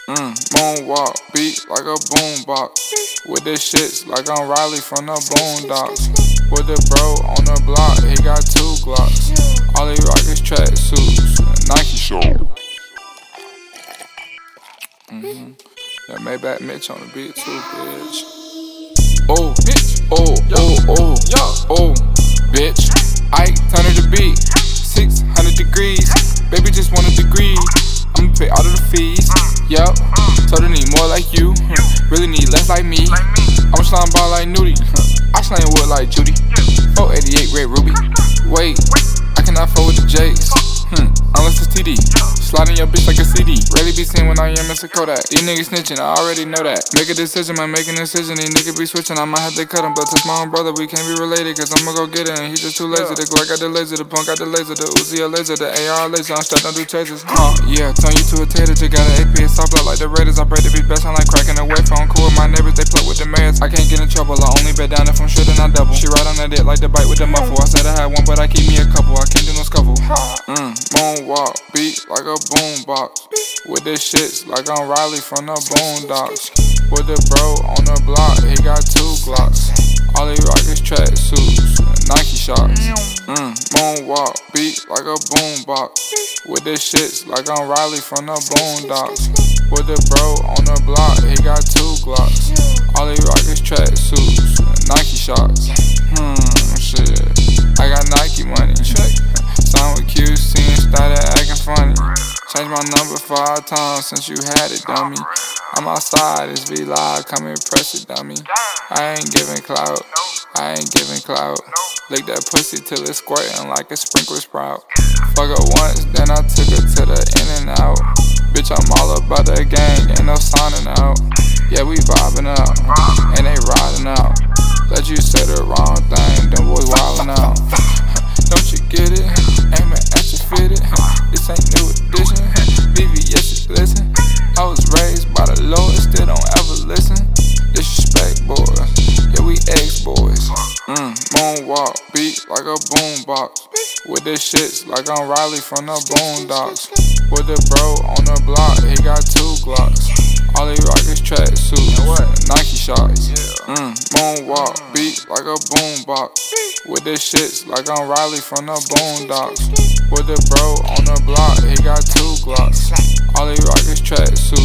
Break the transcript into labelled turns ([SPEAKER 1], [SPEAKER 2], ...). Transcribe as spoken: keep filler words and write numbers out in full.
[SPEAKER 1] Mm, moonwalk, beat like a boombox. With the shits like I'm Riley from the Boondocks. With the bro on the block, he got two Glocks. All he rock is track suits, Nike show. Mm-hmm. That Maybach Mitch on the beat too, bitch. Oh, bitch. Oh, oh, oh, yeah. Oh, bitch. Ike, turn of the beat. six hundred degrees. Baby just want a degree. I'ma pay all of the fees. Yup. Told her need more like you. Really need less like me. I'ma slime ball like Nudie. I slang wood like Judy. four eighty-eight Red Ruby. Wait, I cannot fold with the Jakes. Hmm, unless it's T D. Sliding your bitch like a C D. Rarely be seen when I am Mister Kodak. These niggas snitching, I already know that. Make a decision, man, make a decision. These niggas be switching, I might have to cut him. But to my own brother, we can't be related. Cause I'ma go get it, and he just too lazy. The Glock got the laser, the punk got the laser, the Uzi a laser, the A R laser. I'm strapped, don't do chases. Uh, yeah, turn you to a tater. Just got an A P, it's soft block like the Raiders. I break the beat best, I'm like cracking the wave. I'm cool with my neighbors, they play with the mayors. I can't get in trouble, I only bet down if I'm sure then I double. She ride on that dick like the bite with the muffle. I said I had one, but I keep me a couple. I can't do no scuffle. Mm, moonwalk, beat like a boombox. With the shits like I'm Riley from the Boondocks. With the bro on the block, he got two Glocks. All he rock is track suits, Nike shots. Mm, moonwalk, beat like a boombox. With the shits like I'm Riley from the Boondocks. With the bro on the block, he got two Glocks. All he rock is track suits, Nike shots. Hmm, shit. I got Nike money. Signed with Q C and started acting funny. Changed my number five times since you had it, dummy. I'm outside, it's V Live, come and press it, dummy. I ain't giving clout, I ain't giving clout. Lick that pussy till it's squirting like a sprinkler sprout. Fuck her once, then I took her to the in and out. Bitch, I'm all about the gang, ain't no signing out. Yeah, we vibing out, and they riding out. Let you say the wrong thing, them boys wildin' out. Don't you get it? Aiming at your fitted. This ain't new edition. B V S, listen. I was raised by the Lord, still don't ever listen. Disrespect, boys. Yeah, we ex-boys. Mm, moonwalk, beat like a boombox. With the shits like I'm Riley from the Boondocks. With the bro on the block, he got two Glocks. All he rock is track suits, Nike shots. Mm, moonwalk, beat like a boombox. With the shits like I'm Riley from the Boondocks. With the bro on the block, he got two Glocks. All he rock is track suits.